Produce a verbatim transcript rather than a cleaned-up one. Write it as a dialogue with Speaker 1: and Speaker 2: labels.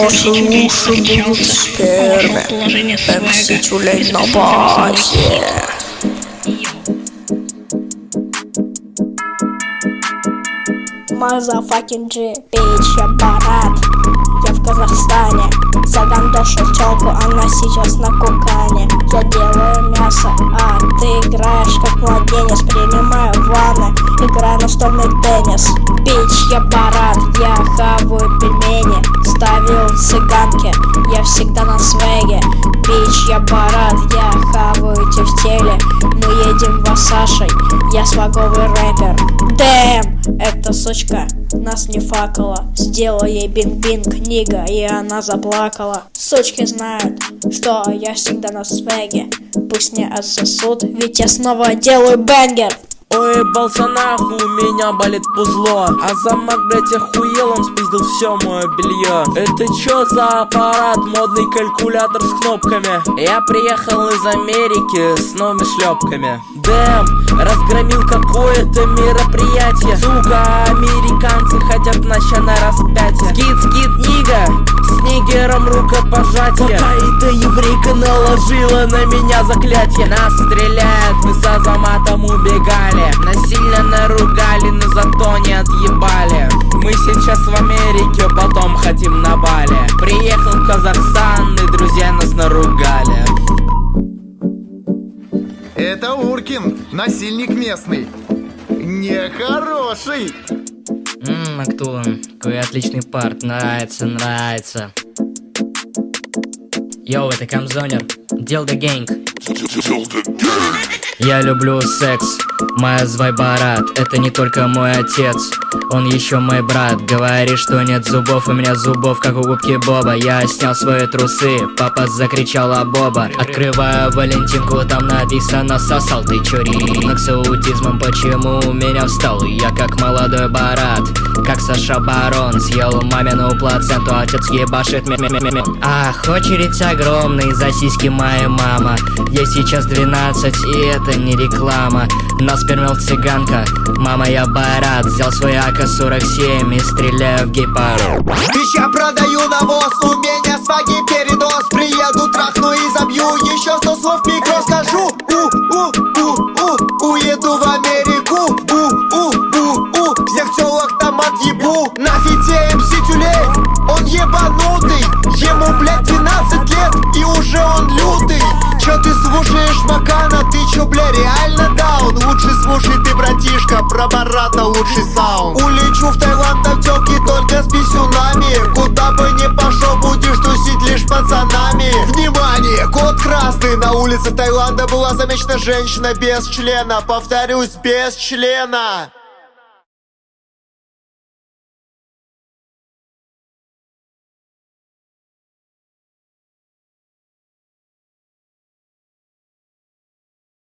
Speaker 1: Ваши уши будут в сперме. эм си Тюлень на базе. Мазафакин джи, пич, я Барат. Я в Казахстане. Загандошил тёлку, она сейчас на кукане. Я делаю мясо, а ты играешь как младенец. Принимаю ванны, играю настольный теннис. Пич, я Барат, я хаваю пельмени. Ставил цыганки, я всегда на свеге. Пич, я Барат, я хаваю те в теле. Мы едем в Асашей, я сваговый рэпер. Дэм, эта сучка нас не факала. Сделал ей бинг-бинг, книга, и она заплакала. Сучки знают, что я всегда на свеге. Пусть не отсосут, ведь я снова делаю бенгер.
Speaker 2: Уебался нахуй, у меня болит пузло. А замок, блять, охуел, он спиздил все мое белье. Это чё за аппарат, модный калькулятор с кнопками? Я приехал из Америки с новыми шлепками. Дэм, разгромил какое-то мероприятие. Сука, американцы хотят начать на распятие. Скид, скид, нига, с нигером рукопожатие. Какая-то еврейка наложила на меня заклятие. Нас стреляют, мы с Азаматом убегали. Насильно наругали, но зато не отъебали. Мы сейчас в Америке, потом хотим на Бали. Приехал в Казахстан, и друзья нас наругали.
Speaker 3: Это Уркин, насильник местный. Нехороший.
Speaker 4: Ммм, Актуан, какой отличный парт, нравится, нравится. Йоу, это Камзонер, Дилда Гэнг. Я люблю секс, моя звай Барат. Это не только мой отец, он еще мой брат. Говорит, что нет зубов, у меня зубов, как у губки Боба. Я снял свои трусы, папа закричал а Боба. Открываю Валентинку, там написано сосал. Ты чё, ребенок с аутизмом, почему у меня встал? Я как молодой Барат, как Саша Барон. Съел мамину плаценту, отец ебашит ме ме ме ме Ах, очередь огромный, за сиськи моя мама. Ей сейчас двенадцать, и это не реклама. Нас пермел цыганка, мама я Барат. Взял свой а ка сорок семь и стреляю в гей-пару.
Speaker 5: Бич, я продаю навоз, у меня сваги передоз. Приеду, трахну и забью, еще сто слов в микро скажу. У-у-у-у, уеду в Америку. У-у-у-у, всех тёлок там отъебу. На фите эм си Тюлень, он ебанутый. Ему, блядь, двенадцать лет, и уже он лютый. Чё ты слушаешь Макана, ты чё, бля, реально даун? Лучше слушай ты, братишка, про Барата лучший саунд. Улечу в Таиланд, там тёлки только с писюнами. Куда бы ни пошел, будешь тусить лишь пацанами. Внимание, код красный. На улице Таиланда была замечена женщина без члена. Повторюсь, без члена.